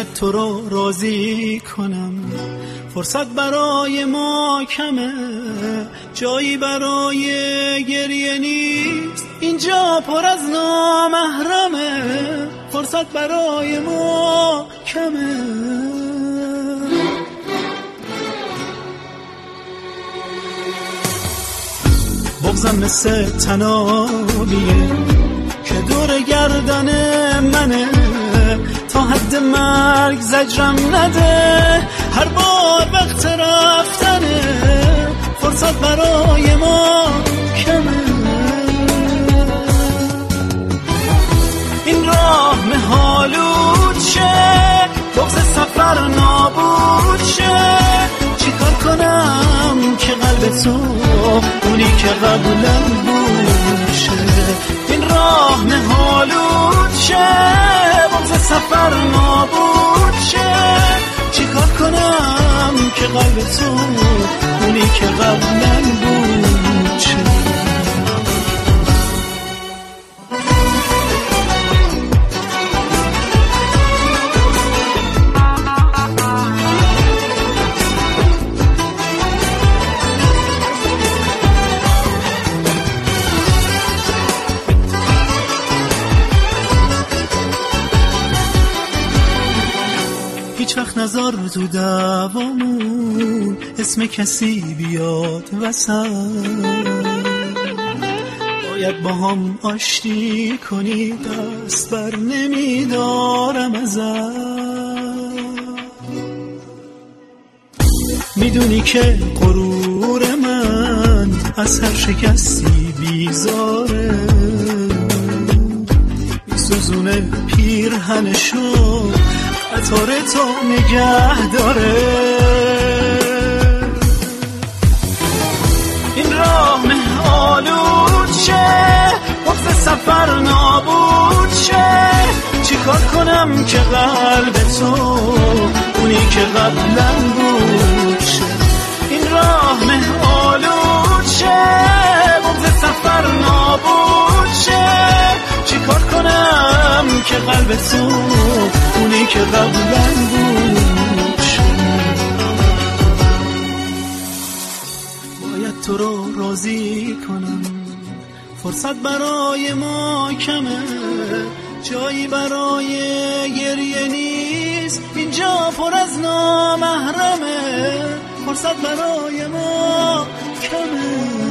تو رو راضی کنم، فرصت برای ما کمه، جایی برای گریه نیست، اینجا پر از نامحرمه، فرصت برای ما کمه. بغضم مثل تنابیه که دور گردن منه، تا حد مرگ زجرم نده، هر بار وقت رفتنه، فرصت برای ما کمه. این راه محالود شه، بغض سفر نابود شه، چیکار کنم که قلب تو اونی که قبلا بود شه. این راه محالود شه، بغض سفر نابود شه، چیکار کنم که قلب تو اونی که قبلا بود شه. هیچ وقت نذار تو دعوامون اسم کسی بیاد وسط، باید با هم آشتی کنی، دست بر نمیدارم ازت. میدونی که غرور من از هر شکستی بیزاره، میسوزونه پیرهنشو عطار تو نگه داره. این راه محالود شه، بغض سفر نابود شه، چیکار کنم که قلب تو اونی که قبلا بود شه. این راه محالود شه، بغض سفر نابود شه، چیکار کنم که قلب تو اونی که قبلا بود شه. باید تو رو راضی کنم، فرصت برای ما کمه، جایی برای گریه نیست، اینجا پر از نامحرمه، فرصت برای ما کمه.